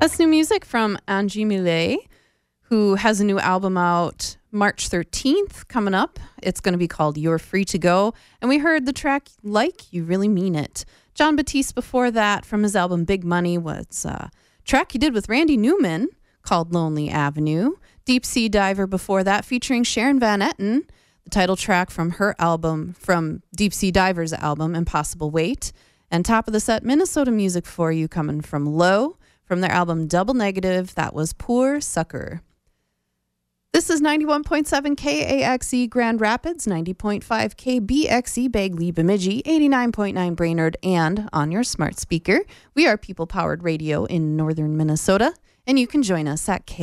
That's new music from Angie Millet, who has a new album out March 13th coming up. It's going to be called You're Free to Go. And we heard the track Like You Really Mean It. Jon Batiste before that from his album Big Money was a track he did with Randy Newman called Lonely Avenue. Deep Sea Diver before that featuring Sharon Van Etten, the title track from her album, from Deep Sea Diver's album Impossible Weight. And top of the set, Minnesota music for you coming from Low. From their album Double Negative, that was Poor Sucker. This is 91.7 KAXE Grand Rapids, 90.5 KBXE Bagley Bemidji, 89.9 Brainerd, and on your smart speaker. We are people-powered radio in northern Minnesota, and you can join us at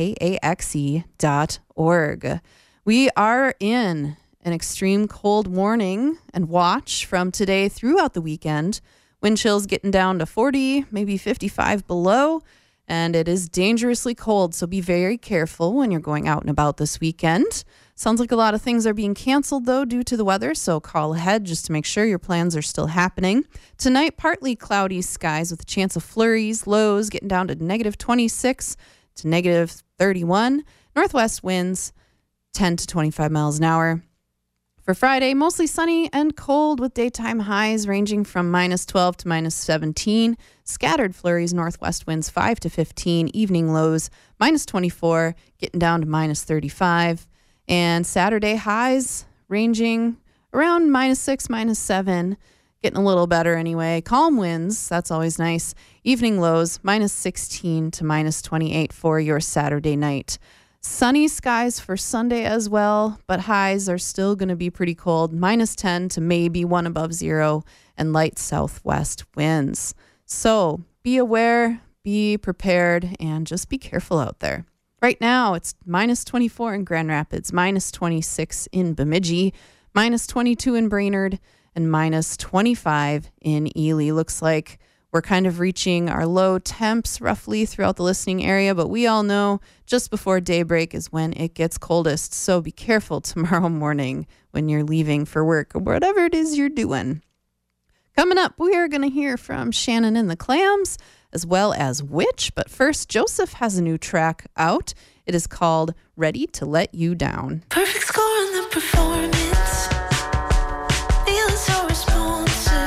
kaxe.org. We are in an extreme cold warning and watch from today throughout the weekend. Wind chills getting down to 40, maybe 55 below, and it is dangerously cold, so be very careful when you're going out and about this weekend. Sounds like a lot of things are being canceled, though, due to the weather, so call ahead just to make sure your plans are still happening. Tonight, partly cloudy skies with a chance of flurries, lows getting down to negative 26 to negative 31, northwest winds 10 to 25 miles an hour. For Friday, mostly sunny and cold with daytime highs ranging from minus 12 to minus 17. Scattered flurries, northwest winds 5 to 15. Evening lows minus 24, getting down to minus 35. And Saturday highs ranging around minus 6, minus 7. Getting a little better anyway. Calm winds, that's always nice. Evening lows minus 16 to minus 28 for your Saturday night. Sunny skies for Sunday as well, but highs are still going to be pretty cold, minus 10 to maybe 1 above zero, and light southwest winds. So be aware, be prepared, and just be careful out there. Right now, it's minus 24 in Grand Rapids, minus 26 in Bemidji, minus 22 in Brainerd, and minus 25 in Ely. Looks like we're kind of reaching our low temps roughly throughout the listening area, but we all know just before daybreak is when it gets coldest. So be careful tomorrow morning when you're leaving for work or whatever it is you're doing. Coming up, we are going to hear from Shannon and the Clams as well as Witch. But first, Joseph has a new track out. It is called Ready to Let You Down. Perfect score on the performance. Feeling so responsible.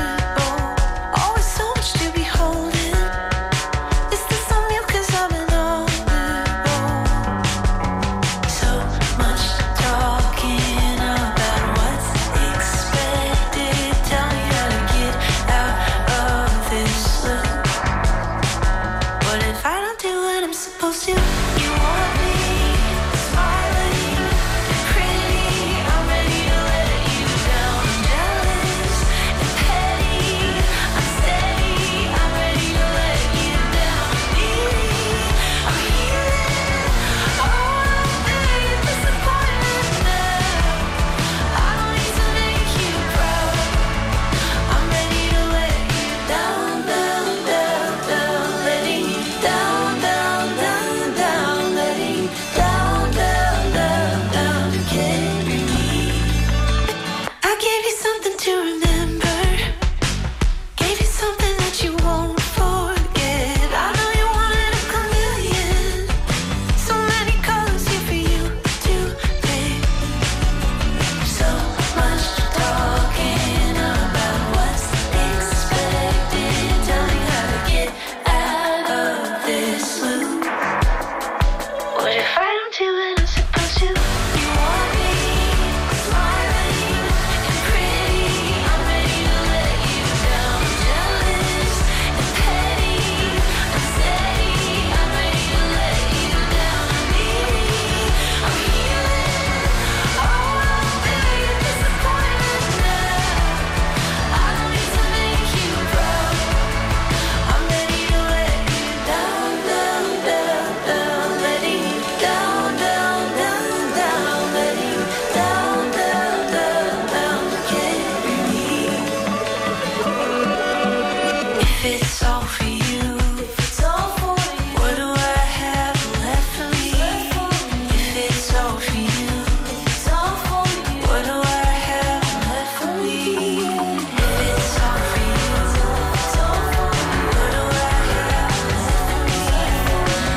Always so much to be holding. Is this on you? 'Cause I've been on the road. So much talking about what's expected. Tell me how to get out of this loop. What if I don't do what I'm supposed to? You want me smiling and pretty. I'm ready to let you down. I'm jealous and petty. I'm steady. I'm ready to let you down. I'm healing. Oh, I'm big disappointment now. I don't need to make you proud. I'm ready to let you down, down, down, down, letting you down, down, down, down, letting you down, down, down, down again. I gave you something to remember. Gave you something that you won't forget. I know you wanted a chameleon. So many colors here for you to pick. So much talking about what's expected. Tell me how to get out of this loop. What if I don't do what I'm supposed to? You want me smiling and pretty. I'm ready to let you down. I'm jealous and petty. I'm steady. I'm ready to let you down. I'm healing. Oh, I'm big disappointment now. I don't need to make you proud. I'm ready to let you down, down, down, down, letting you down, down, down, down, letting you down, down, down, down again. If it's all for you, what do I have left for me? If it's all for you, what do I have left for me? If it's all for you, what do I have left for me?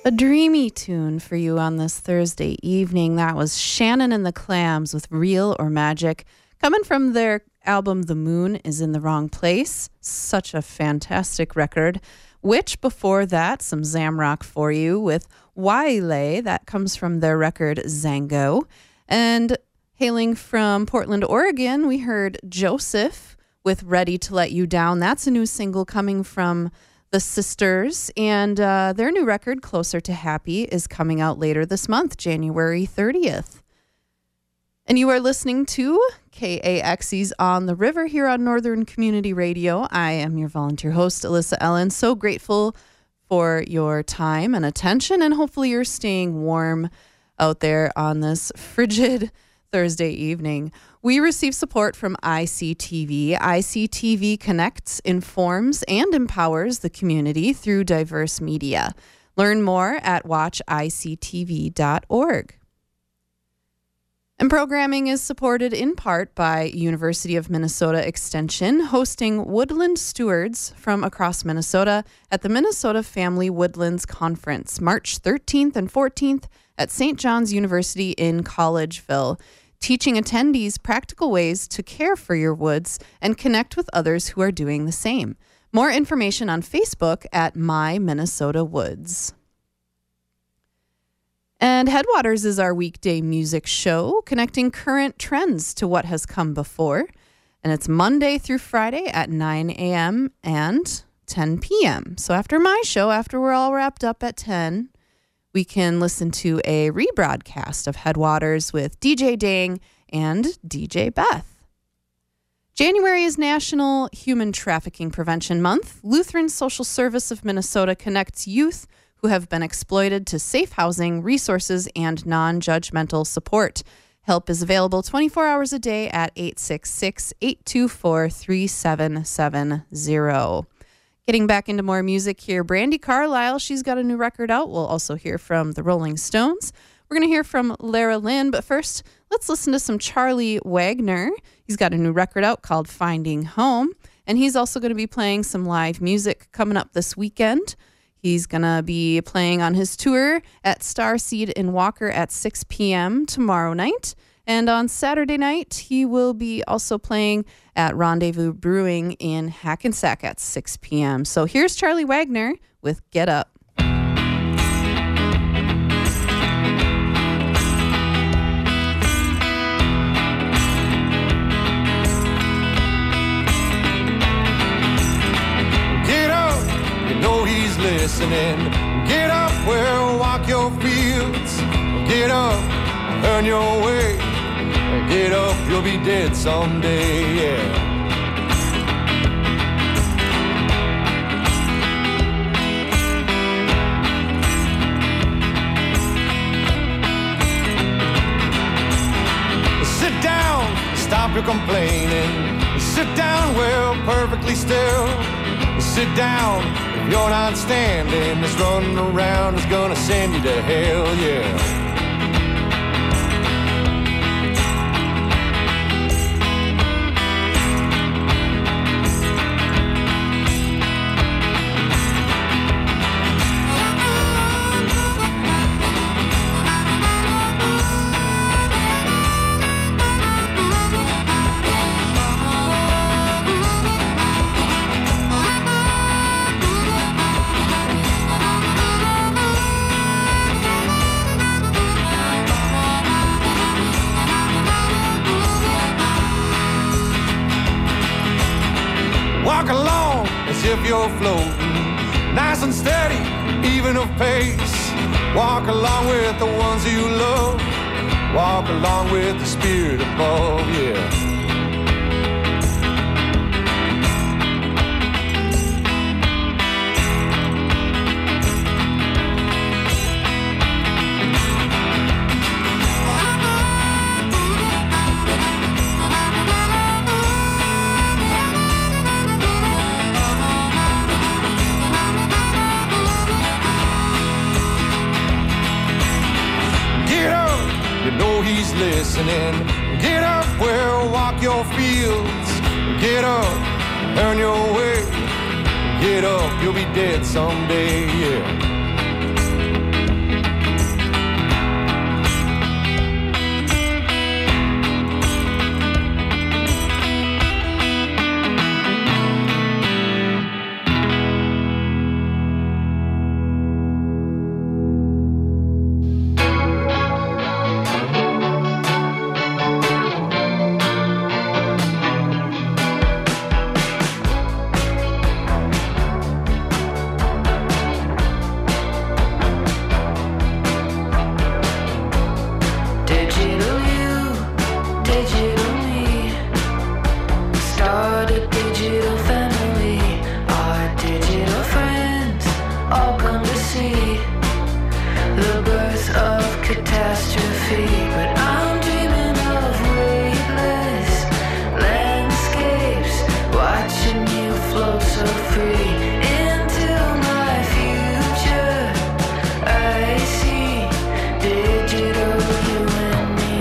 A dreamy tune for you on this Thursday evening. That was Shannon and the Clams with Real or Magic, coming from their album The Moon is in the Wrong Place. Such a fantastic record. Which before that, some Zamrock for you with Waile. That comes from their record Zango. And hailing from Portland, Oregon, we heard Joseph with Ready to Let You Down. That's a new single coming from the Sisters, and their new record, Closer to Happy, is coming out later this month, January 30th. And you are listening to KAXE's On the River here on Northern Community Radio. I am your volunteer host, Alyssa Ellen. So grateful for your time and attention, and hopefully you're staying warm out there on this frigid Thursday evening. We receive support from ICTV. ICTV connects, informs, and empowers the community through diverse media. Learn more at watchictv.org. And programming is supported in part by University of Minnesota Extension, hosting Woodland Stewards from across Minnesota at the Minnesota Family Woodlands Conference, March 13th and 14th at St. John's University in Collegeville, teaching attendees practical ways to care for your woods and connect with others who are doing the same. More information on Facebook at My Minnesota Woods. And Headwaters is our weekday music show, connecting current trends to what has come before. And it's Monday through Friday at 9 a.m. and 10 p.m. So after my show, after we're all wrapped up at 10, we can listen to a rebroadcast of Headwaters with DJ Dang and DJ Beth. January is National Human Trafficking Prevention Month. Lutheran Social Service of Minnesota connects youth who have been exploited to safe housing, resources, and non-judgmental support. Help is available 24 hours a day at 866-824-3770. Getting back into more music here, Brandi Carlile, she's got a new record out. We'll also hear from the Rolling Stones. We're going to hear from Lara Lynn, but first, let's listen to some Charlie Wagner. He's got a new record out called Finding Home, and he's also going to be playing some live music coming up this weekend. He's going to be playing on his tour at Starseed in Walker at 6 p.m. tomorrow night. And on Saturday night, he will be also playing at Rendezvous Brewing in Hackensack at 6 p.m. So here's Charlie Wagner with Get Up. Get up, you know he's listening. Get up, well, walk your fields. Get up, earn your way. Get up, you'll be dead someday, yeah. Sit down, stop your complaining. Sit down, well, perfectly still. Sit down, if you're not standing, this running around is gonna send you to hell, yeah. Walk along as if you're floating, nice and steady, even of pace. Walk along with the ones you love. Walk along with the spirit above, yeah. He's listening. Get up, well, walk your fields. Get up, earn your way. Get up, you'll be dead someday, yeah. the birth of catastrophe. But I'm dreaming of weightless landscapes, watching you flow so free into my future. I see digital you and me,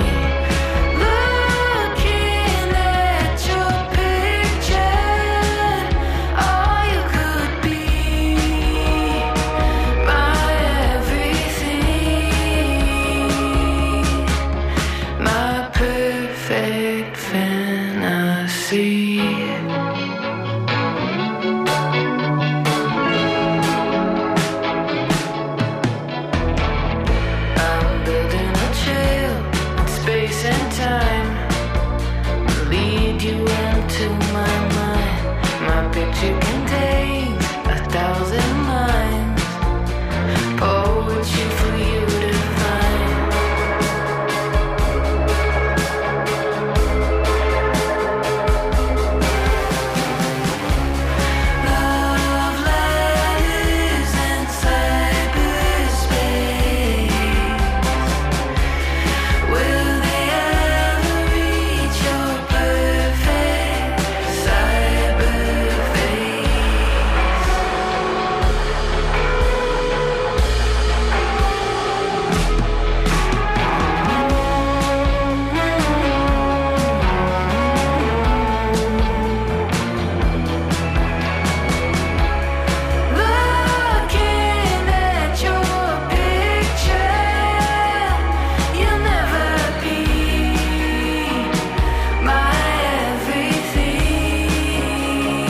looking at your picture. All you could be, my everything, my perfect fantasy. I'm building a trail in space and time, lead you into my mind. My picture contains 1,000 lines, poetry for you to find. Love letters in cyberspace, will they ever reach your perfect cyberface? Looking at your picture, you'll never be my everything.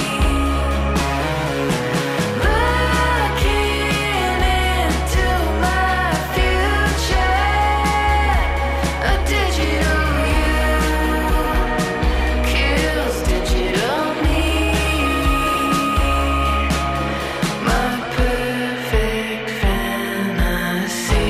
Looking into my future, a digital you kills digital me, my perfect fantasy.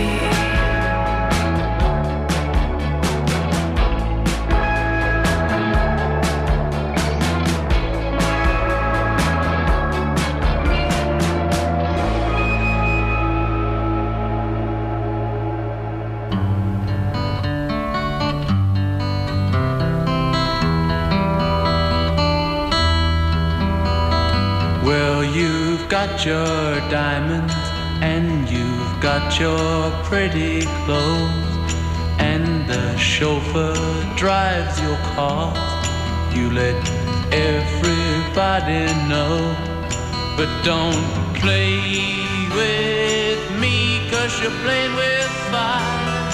Well, you've got your diamonds and you've got your pretty clothes, and the chauffeur drives your car. You let everybody know, but don't play with me, 'cause you're playing with fire.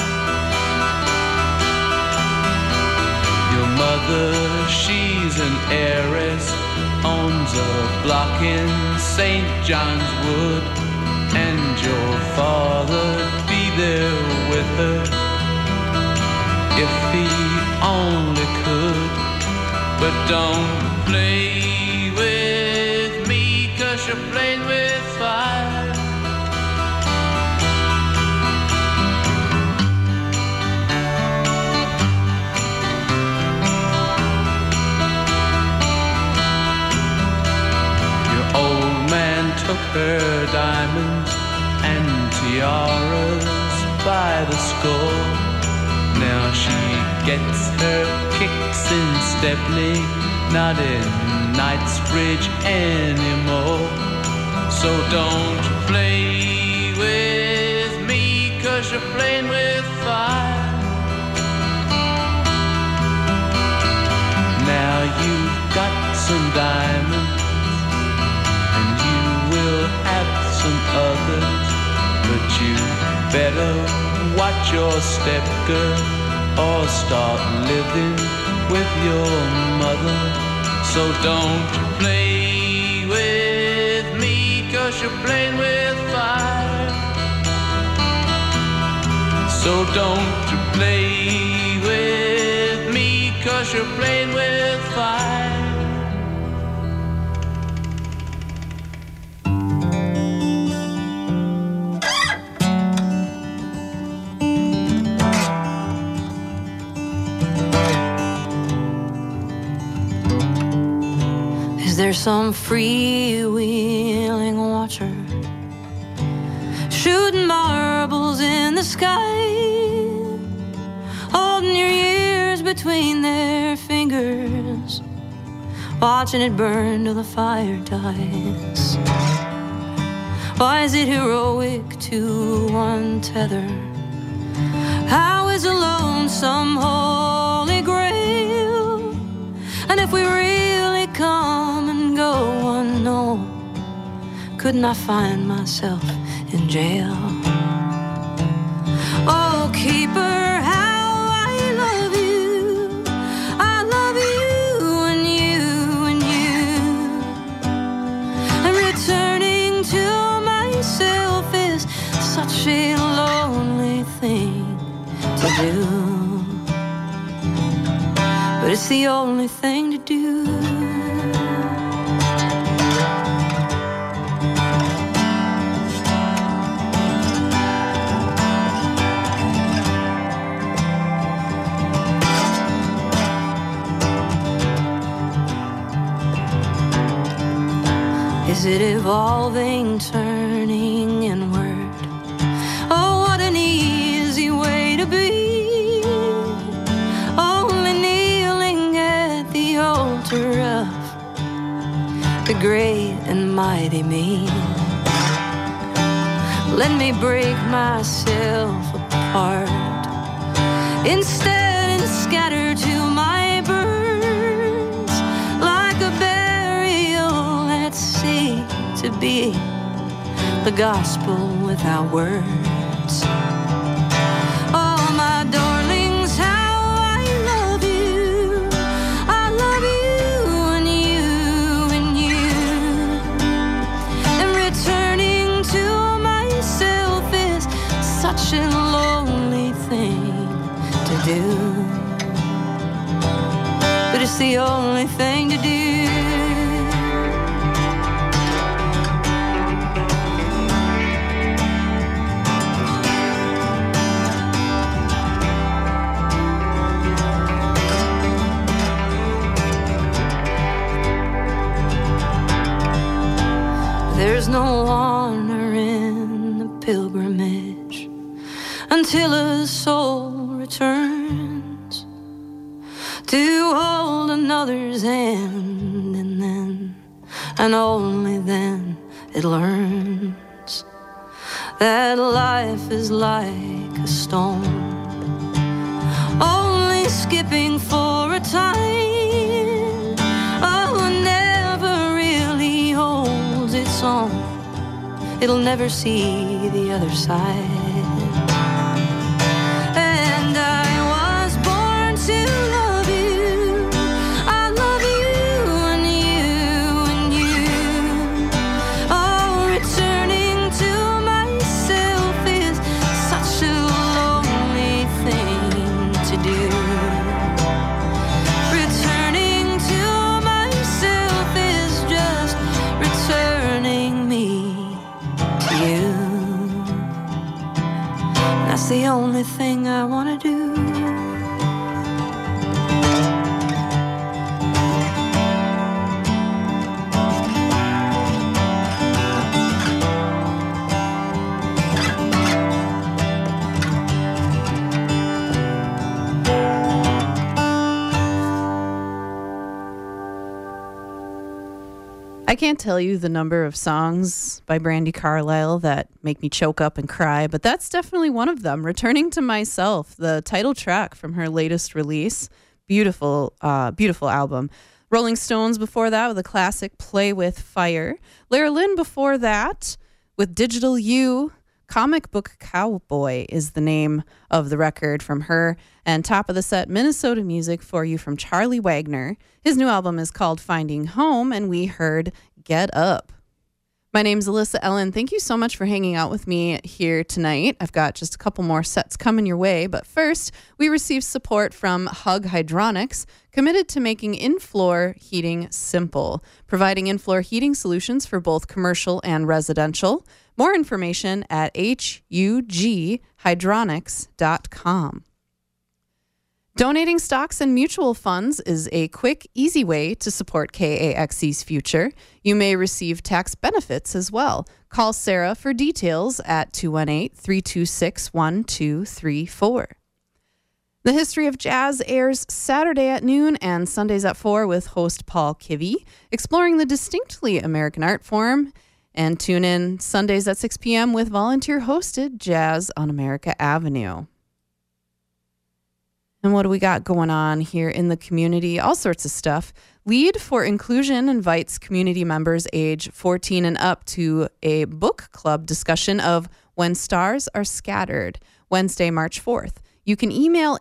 Your mother, she's an heiress, owns a block in St. John's Wood, and your father'd be there with her if he only could. But don't play with me, 'cause you're playing with fire. Old man took her diamonds and tiaras by the score. Now she gets her kicks in Stepney, not in Knightsbridge anymore. So don't play with me, 'cause you're playing with fire. Now you've got some diamonds, will have some others, but you better watch your step, girl, or start living with your mother. So don't play with me, 'cause you're playing with fire. So don't play with me, 'cause you're playing with fire. There's some freewheeling watcher shooting marbles in sky, holding your ears between their fingers, watching it burn till the fire dies. Why is it heroic to untether? How is a lonesome holy grail? And if we really come and go unknown, couldn't I find myself in jail? Oh, keeper, how I love you. I love you and you and you. And returning to myself is such a lonely thing to do, but it's the only thing to do. Is it evolving, turning inward? Oh, what an easy way to be. Only kneeling at the altar of the great and mighty me. Let me break myself apart instead and scatter to my birds like a burial at sea, to be the gospel without words. Oh, my darlings, how I love you. I love you and you and you. And returning to myself is such a lonely thing to do, but it's the only thing to do. There's no honor in the pilgrimage until a soul returns to hold another's hand, and then, and only then, it learns that life is like a stone, only skipping for a time. Oh, never really holds its own. It'll never see the other side. And I was born to love you. I love you and you and you. Oh, returning to myself is such a lonely thing to do. Returning to myself is just returning me to you. That's the only thing I want to do. I can't tell you the number of songs by Brandi Carlile that make me choke up and cry, but that's definitely one of them. Returning to Myself, the title track from her latest release. Beautiful, beautiful album. Rolling Stones before that with a classic, Play With Fire. Lara Lynn before that with Digital You. Comic Book Cowboy is the name of the record from her. And top of the set, Minnesota music for you from Charlie Wagner. His new album is called Finding Home, and we heard Get Up. My name's Alyssa Ellen. Thank you so much for hanging out with me here tonight. I've got just a couple more sets coming your way, but first, we received support from Hug Hydronics, committed to making in-floor heating simple, providing in-floor heating solutions for both commercial and residential. More information at hughydronics.com. Donating stocks and mutual funds is a quick, easy way to support KAXE's future. You may receive tax benefits as well. Call Sarah for details at 218-326-1234. The History of Jazz airs Saturday at noon and Sundays at 4 with host Paul Kivy, exploring the distinctly American art form. And tune in Sundays at 6 p.m. with volunteer-hosted Jazz on America Avenue. And what do we got going on here in the community? All sorts of stuff. Lead for Inclusion invites community members age 14 and up to a book club discussion of When Stars Are Scattered, Wednesday, March 4th. You can email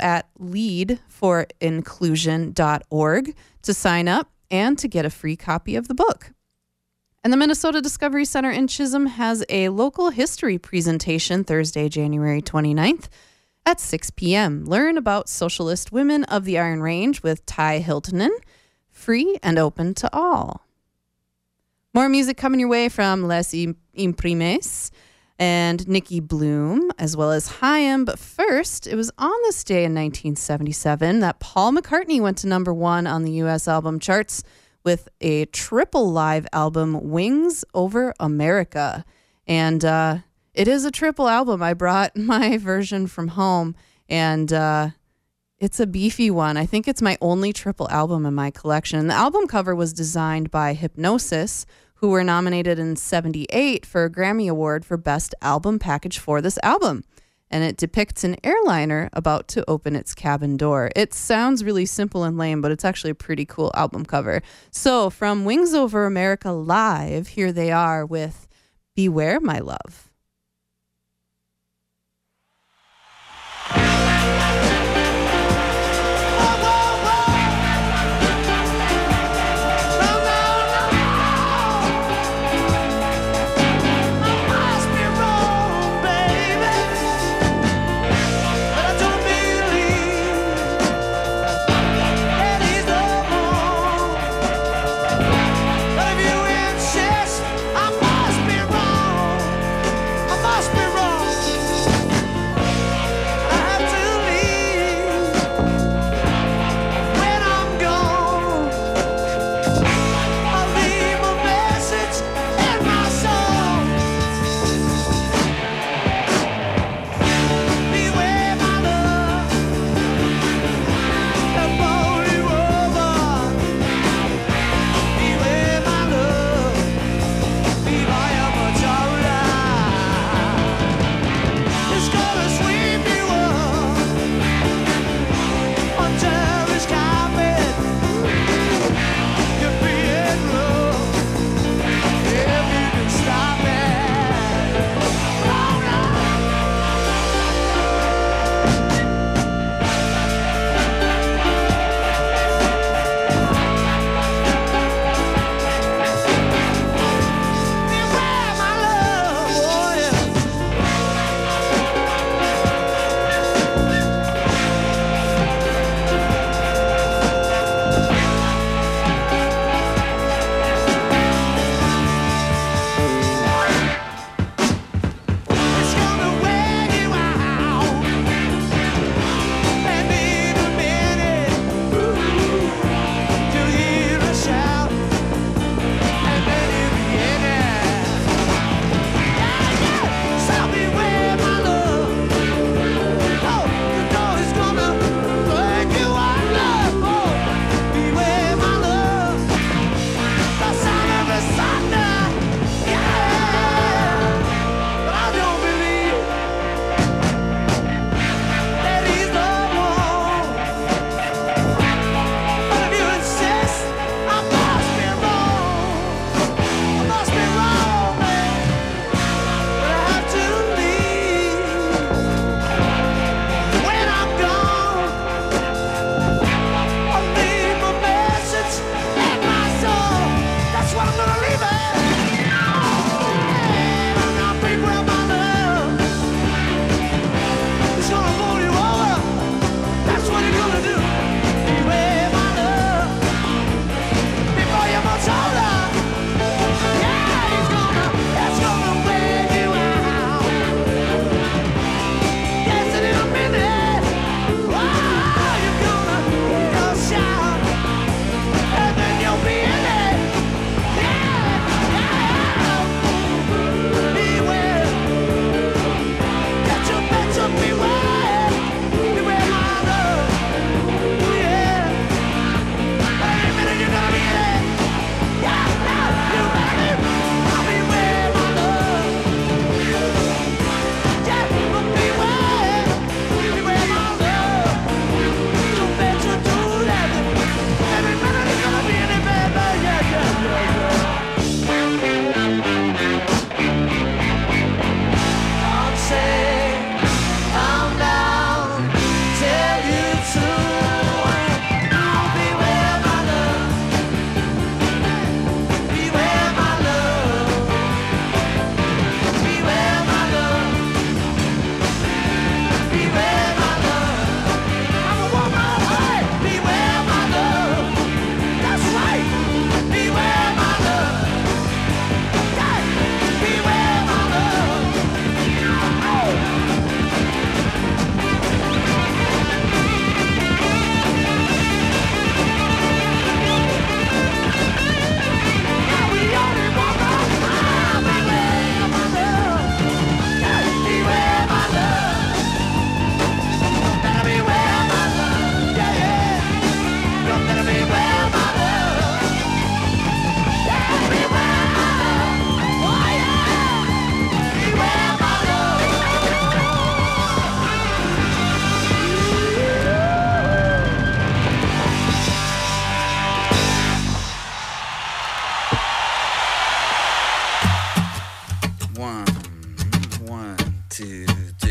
info@leadforinclusion.org to sign up and to get a free copy of the book. And the Minnesota Discovery Center in Chisholm has a local history presentation Thursday, January 29th. At 6 p.m., learn about socialist women of the Iron Range with Ty Hiltonen, free and open to all. More music coming your way from Les Imprimes and Nikki Bloom, as well as Haim. But first, it was on this day in 1977 that Paul McCartney went to number 1 on the U.S. album charts with a triple live album, Wings Over America. And it is a triple album. I brought my version from home, and it's a beefy one. I think it's my only triple album in my collection. The album cover was designed by Hypnosis, who were nominated in 1978 for a Grammy Award for Best Album Package for this album. And it depicts an airliner about to open its cabin door. It sounds really simple and lame, but it's actually a pretty cool album cover. So from Wings Over America Live, here they are with Beware My Love. If you insist, I must be wrong.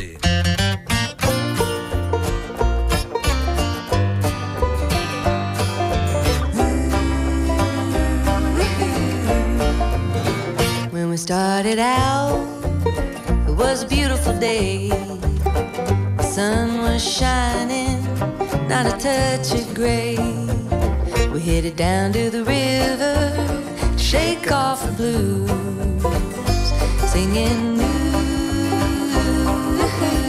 City. When we started out, it was a beautiful day. The sun was shining, not a touch of gray. We headed down to the river, shake off the blues, singing ooh.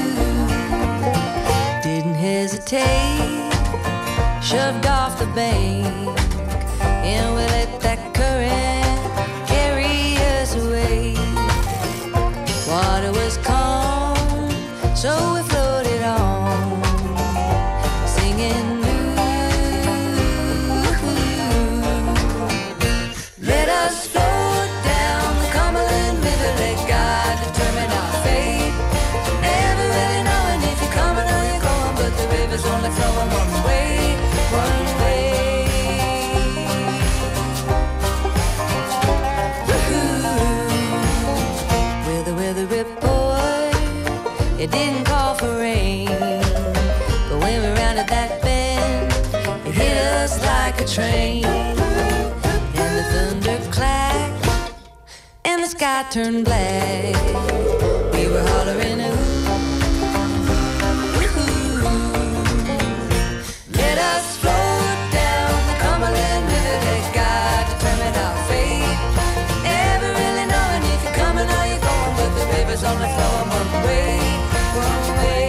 Didn't hesitate, shoved off the bank, and we let that current carry us away. Water was calm, so we floated on, singing let us float down the Cumberland River, let God determine our fate. Never really knowing if you're coming or you're going, but the river's only flowing one way, one way. Woohoo. Weather report, it didn't call for rain, but when we rounded that bend, it hit us like a train. The thunder clacked and the sky turned black. We were hollering ooh, ooh. Let us float down the Cumberland River, let God determine our fate. Never really knowing if you're coming or you're going, but the river's only flowing one way, one way.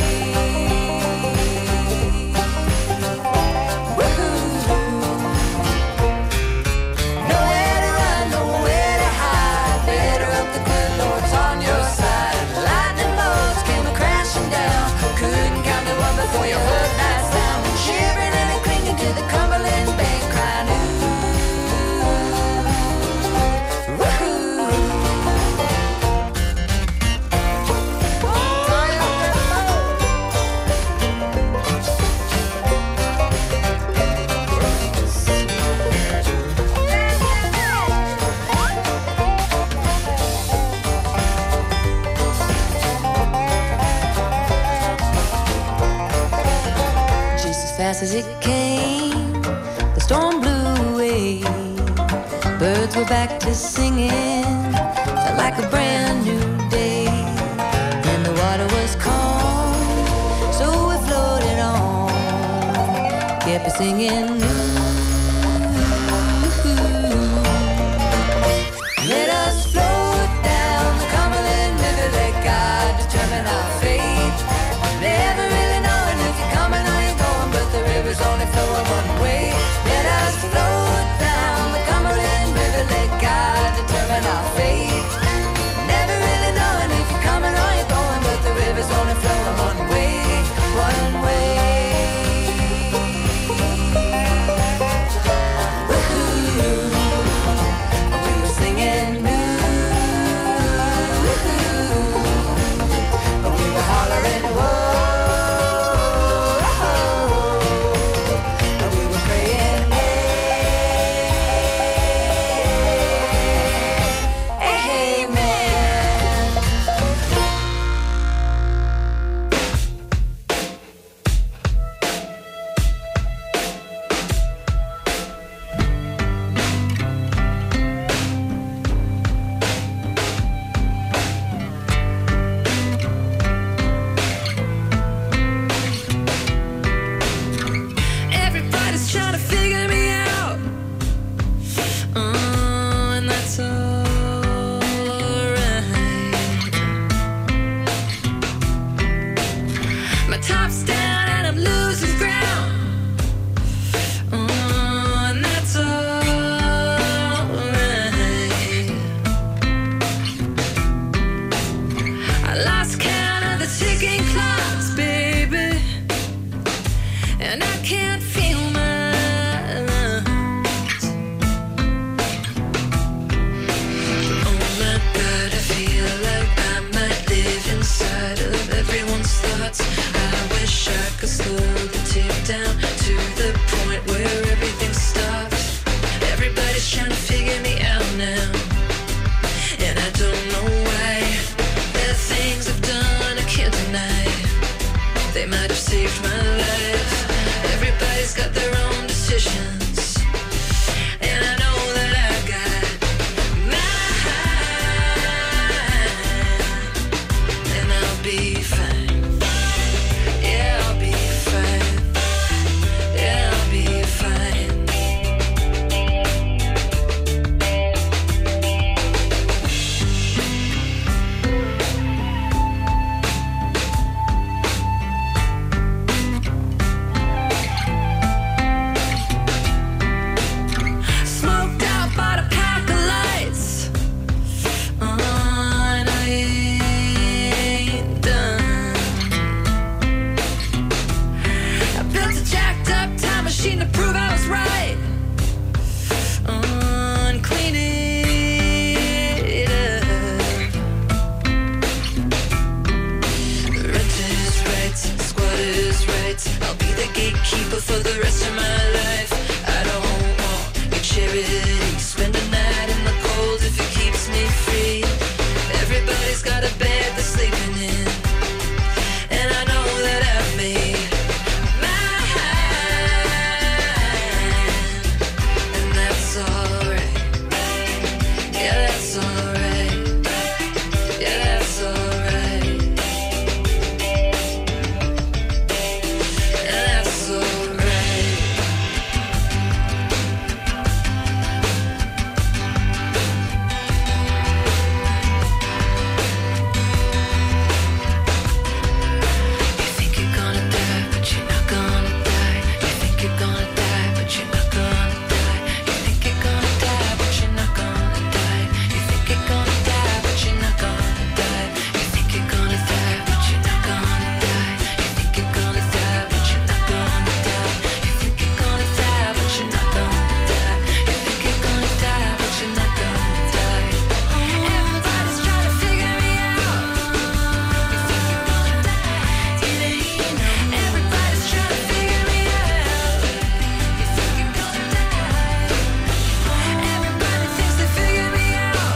Before you heard that sound, shivering and clinging to the Cumberland bank, crying ooh, woohoo. Fast as it came, the storm blew away. Birds were back to singing, felt like a brand new day. And the water was calm, so we floated on, kept singing ooh. Let us float down the Cumberland River, let God determine our fate. Never really knowing if you're coming or you're going, but the river's only flowing one way. Let us float down the Cumberland River, let God determine our fate. Never really knowing if you're coming or you're going, but the river's only flowing one way, one way. inside of everyone's thoughts. I wish I night. They might have saved my life. Everybody's got their own decisions, and I know that I got mine, and I'll be fine. Yeah, I'll be fine. Yeah, I'll be fine. Smoked out, bought a pack of lights. And I ain't done. I built a jacked up time machine to prove I was right. Clean it up. Rent is right, squat is right. I'll be the gatekeeper for the rest of my life. I don't want your charity. Spend a night in the cold if it keeps me free. Everybody's got a bed they're sleeping in, and I know that I've made mine, and that's alright. Yeah, that's alright. Yeah, that's alright. Yeah, that's alright. You think you're gonna die, but you're not gonna die. You think you're gonna die, but you're not gonna die. You think you're gonna die, but you're not gonna die. You think you're gonna die, but you're not gonna die. You think you're gonna die, but you're not gonna die. You think you're gonna die, but you're not gonna die. You think you're gonna die, but you're not gonna die. You think you're gonna die, but you're not gonna die. Everybody's trying to figure me out. You think you're gonna die, everybody's trying to figure me out. You think you're gonna die. Everybody thinks they figured me out.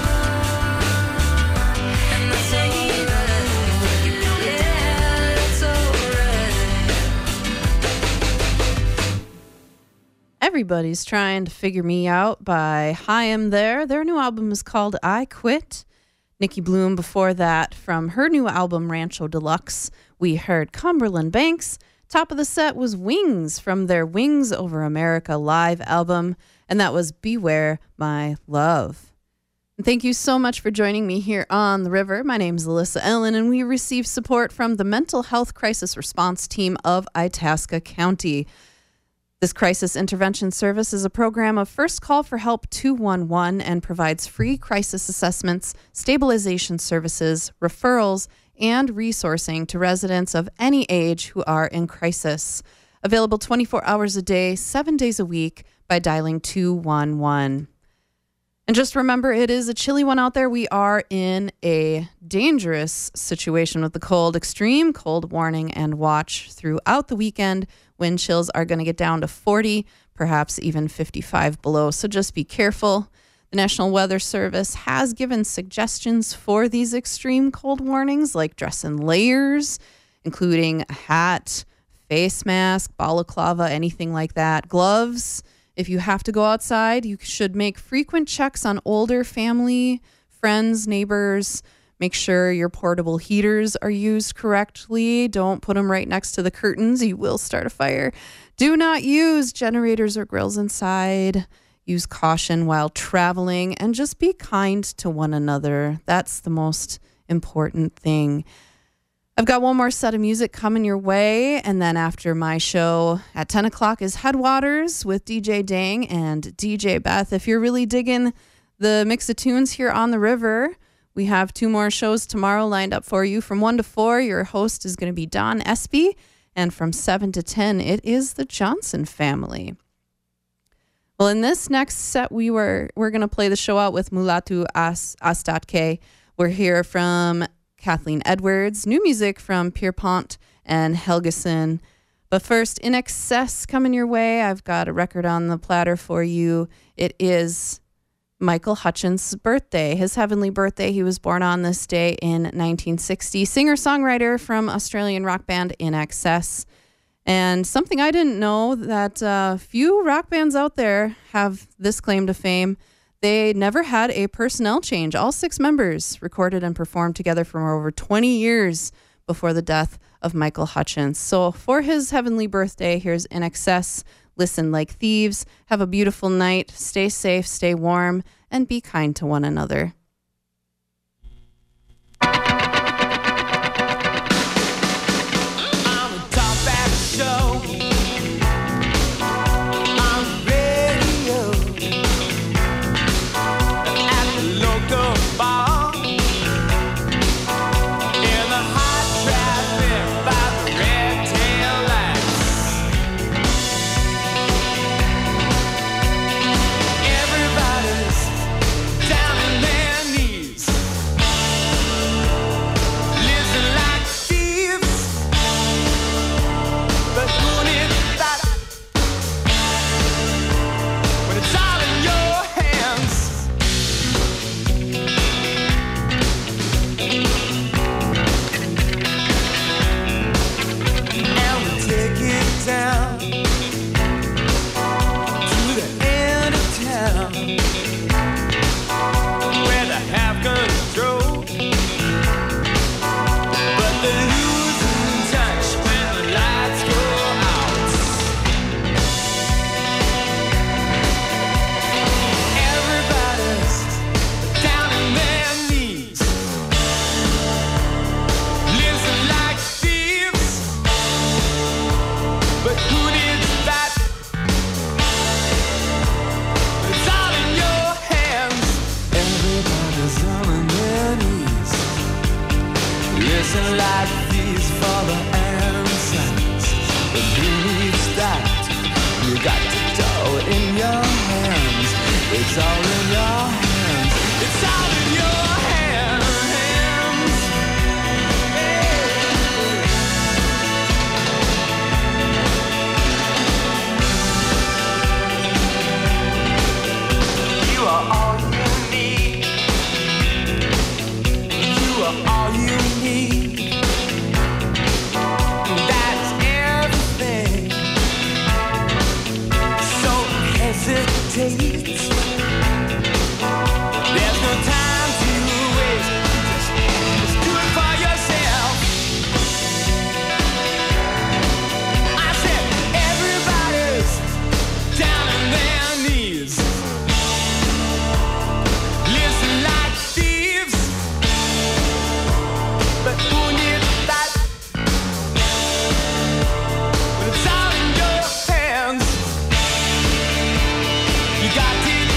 And that's alright. Yeah, that's alright. Everybody's Trying to Figure Me Out by Haim there. Their new album is called I Quit. Nikki Bloom before that, from her new album Rancho Deluxe, we heard Cumberland Banks. Top of the set was Wings from their Wings Over America live album, and that was Beware My Love. And thank you so much for joining me here on The River. My name is Alyssa Ellen, and we receive support from the Mental Health Crisis Response Team of Itasca County. This crisis intervention service is a program of First Call for Help 211 and provides free crisis assessments, stabilization services, referrals, and resourcing to residents of any age who are in crisis. Available 24 hours a day, 7 days a week by dialing 211. And just remember, it is a chilly one out there. We are in a dangerous situation with the cold, extreme cold warning and watch throughout the weekend. Wind chills are going to get down to 40, perhaps even 55 below. So just be careful. The National Weather Service has given suggestions for these extreme cold warnings, like dress in layers, including a hat, face mask, balaclava, anything like that. Gloves. If you have to go outside, you should make frequent checks on older family, friends, neighbors. Make sure your portable heaters are used correctly. Don't put them right next to the curtains. You will start a fire. Do not use generators or grills inside. Use caution while traveling, and just be kind to one another. That's the most important thing. I've got one more set of music coming your way, and then after my show at 10 o'clock is Headwaters with DJ Dang and DJ Beth. If you're really digging the mix of tunes here on the river, we have 2 more shows tomorrow lined up for you. From 1 to 4, your host is going to be Don Espy, and from 7 to 10, it is the Johnson family. Well, in this next set, we're going to play the show out with Mulatu Astatke. We're here from Kathleen Edwards, new music from Pierpont and Helgeson. But first, In Excess coming your way. I've got a record on the platter for you. It is Michael Hutchence' birthday, his heavenly birthday. He was born on this day in 1960. Singer-songwriter from Australian rock band In Excess. And something I didn't know, that few rock bands out there have this claim to fame. They never had a personnel change. All 6 members recorded and performed together for over 20 years before the death of Michael Hutchence. So for his heavenly birthday, here's In Excess, Listen Like Thieves. Have a beautiful night. Stay safe, stay warm, and be kind to one another. You got to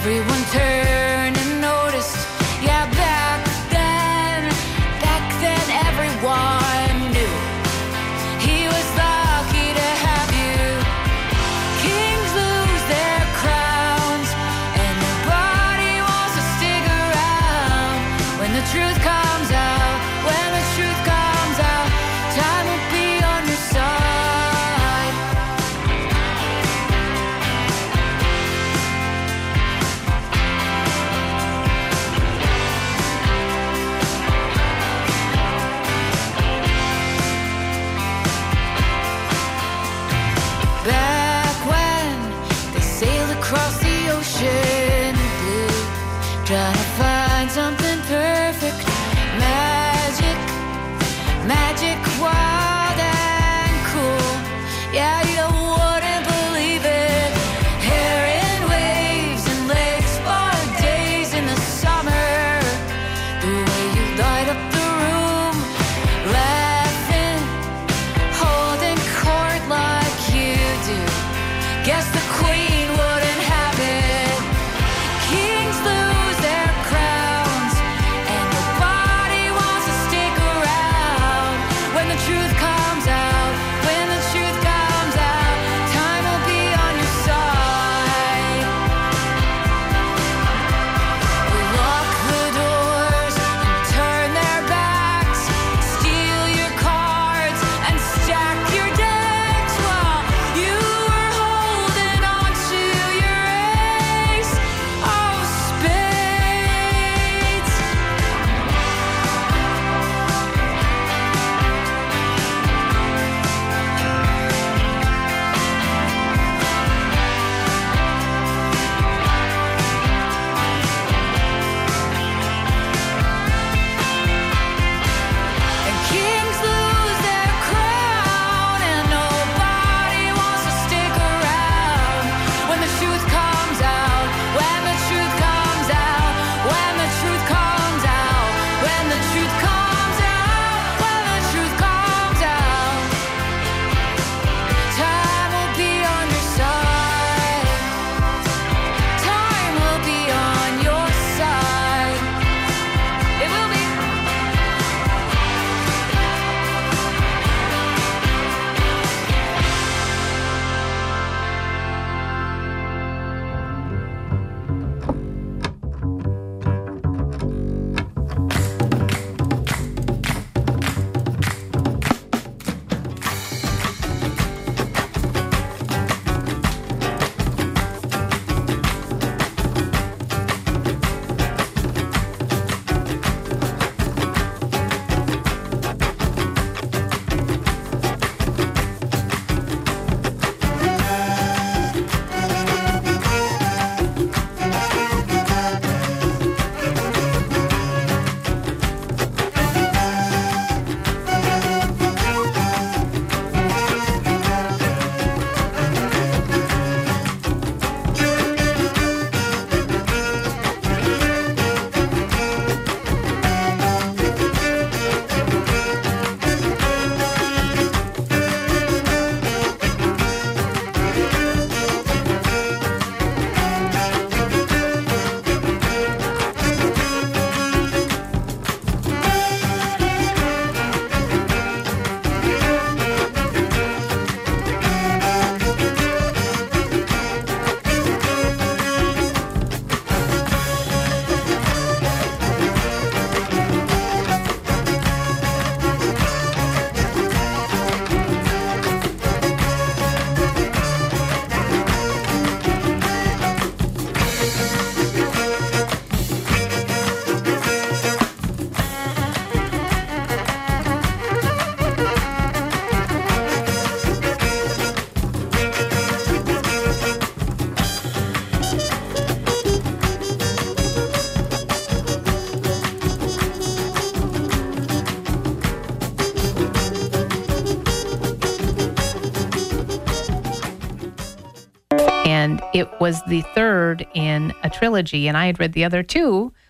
Everyone turned and noticed. Yeah, back then everyone knew he was lucky to have you. Kings lose their crowns and nobody wants to stick around. When the truth comes out, when the truth comes out, time will be on your side. Back when they sailed across the ocean blue, trying to find something perfect, magic, wild and cool. Yeah, you wouldn't believe it. Hair in waves and lakes for days in the summer. The way you light up the room, laughing, holding court like you do. Guess the queen wouldn't have it. Kings lose their crowns and nobody wants to stick around. When the truth comes out, when the truth comes out, time will be on your side. Lock the doors and turn their backs, steal your cards and stack your decks while you were holding on to your ace of spades. And kings lose their crown and nobody wants to stick around. When the truth comes out, when the truth comes out, when the truth comes out, when the truth comes out, when the truth comes out, time will be on your side. Time will be on your side. It will be. And it was the third in a trilogy, and I had read the other two,